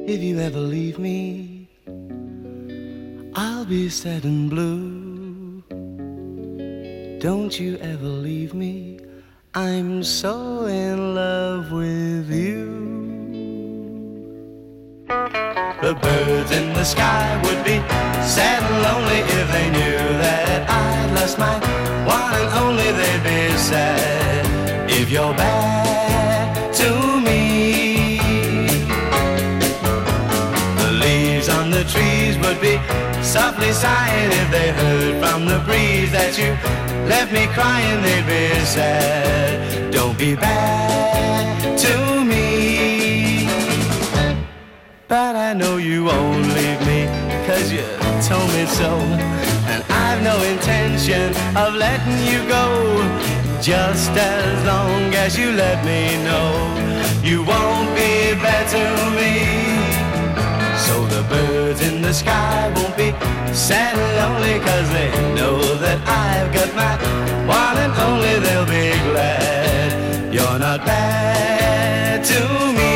If you ever leave me, I'll be sad and blue. Don't you ever leave me, I'm so in love with you. The birds in the sky would be sad and lonely if they knew that I'd lost my one and only. They'd be sad if you're bad to me. The leaves on the trees would be softly sighing if they heard from the breeze that you left me crying. They'd be sad. Don't be bad to me. But I know you won't leave me, 'cause you told me so. And I've no intention of letting you go, just as long as you let me know you won't be bad to me. So the birds in the sky won't be sad and lonely, 'cause they know that I've got my one and only. They'll be glad you're not bad to me.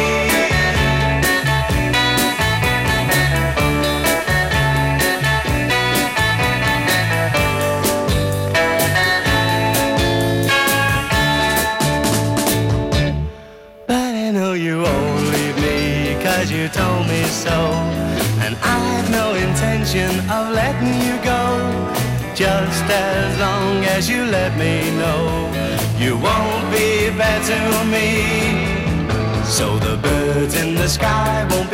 You told me so, and I've no intention of letting you go, just as long as you let me know you won't be bad to me. So the birds in the sky won't